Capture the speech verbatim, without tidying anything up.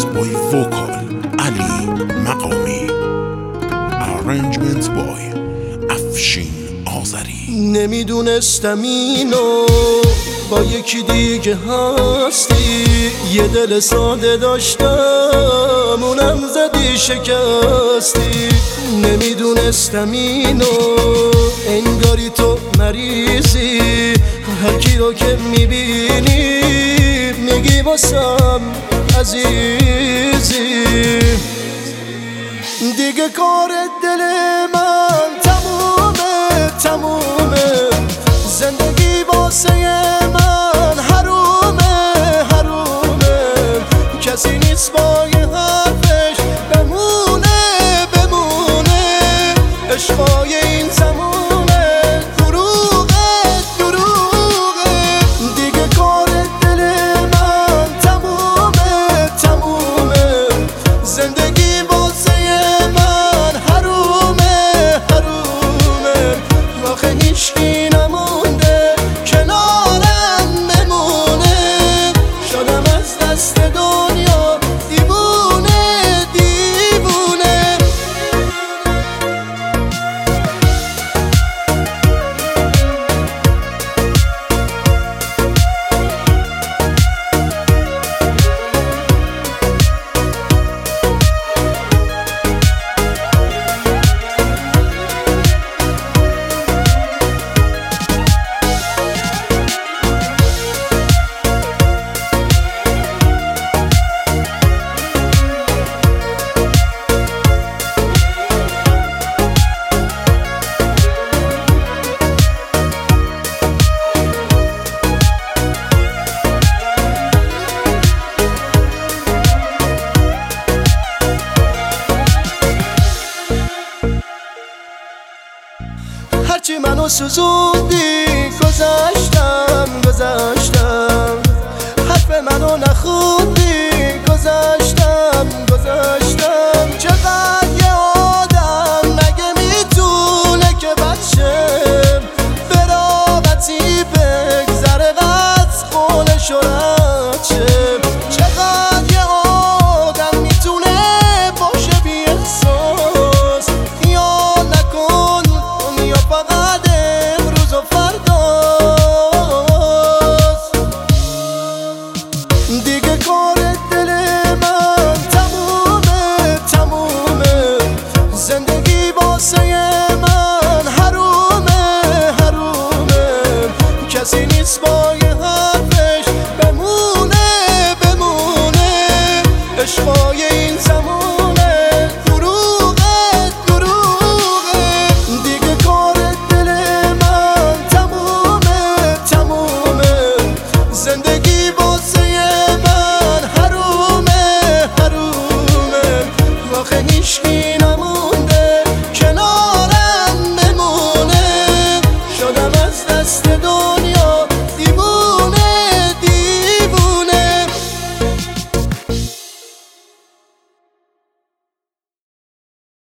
Mixed by Vocal Ali Maqami. Arrangement by افشین آذری. نمیدونستم اینو با یکی دیگه هستی، یه دل ساده داشتم اونم زدی شکستی. نمیدونستم اینو انگاری تو مریضی، هر کی رو که میبینی میگی واسم عزیزی. دیگه کار دل من تمومه تمومه، زندگی واسه من حرومه حرومه. کسی نیست با یه حرفش بمونه بمونه، عشقای این زمونه دروغه دروغه. دیگه کار دل من تمومه تمومه، زندگی واسه من حرومه حرومه. آخه هیچکی نمونده کنارم بمونه، شدم از دست دنیا دیوونه دیوونه. هرچی منو سوزوندی گذشتم گذشتم، حرف منو نخوندی گذشتم گذشتم. چقدر یه آدم مگه میتونه که بچه به راحتی بگذره از خونش و رچه. چقدر یه آدم میتونه باشه بی احساس، یا نکن یا فقط امروز و فرداست. دیگه کار دل من تمومه تمومه، زندگی واسه من حرومه حرومه. کسی نیست با یه حرفش بمونه بمونه، عشقای این زمونه دروغه دروغه. دیگه کار دل من تمومه تمومه، زندگی واسه من حرومه حرومه. آخه هیچکی نمونده کنارم بمونه، شدم از دست دنیا